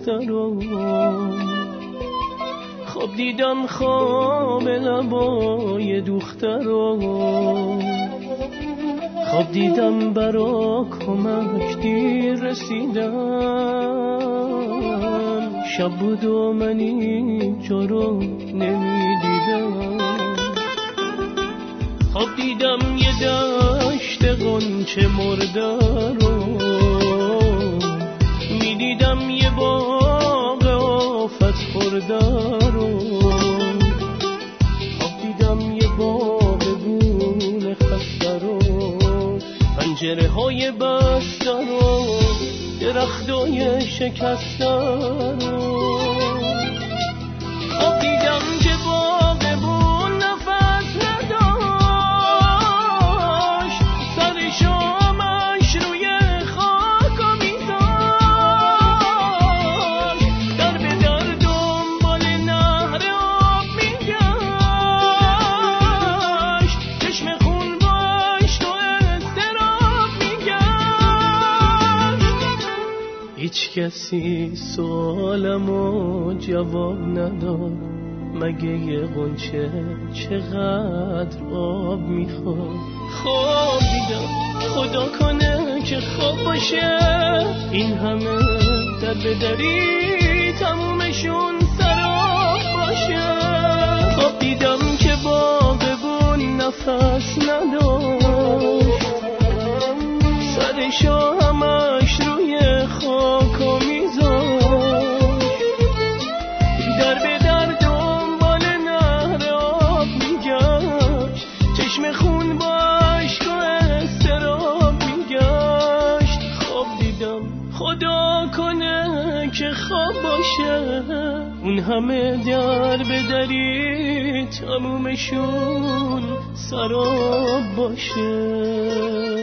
دخترم، خواب دیدم خواب لبای دخترم، خواب دیدم برا کمک دیر رسیدم، شب بود و من اینجا رو نمیدیدم. خواب دیدم یه دشت غنچه مرده رو، میدیدم یه باغ آفت خورده رو، خواب دیدم یه باغ گونه خسته رو، پنجره های بسته رو، درختای شکسته رو. خواب دیدم که باغبون نفس نداشت، سر شامش روی خاک میذاشت، در به در دنبال نهر آب میگشت، چشم خون باش تو اضطراب میگشت. هیچ کسی سوالمو جواب نداد، مگه یه غنچه چقدر آب میخواد. خواب دیدم خدا کنه که خواب باشه، این همه در به دری تمومشون سراب باشه. خواب دیدم که باغبون نفس نداشت، سرشو همش روی خاکو میذاشت، در به در دنبال نهر آب میگشت، چشم خون با عشق و اضطراب میگشت. خواب دیدم خدا کنه که خواب باشه، اون همه در به دری تمومشون سراب باشه.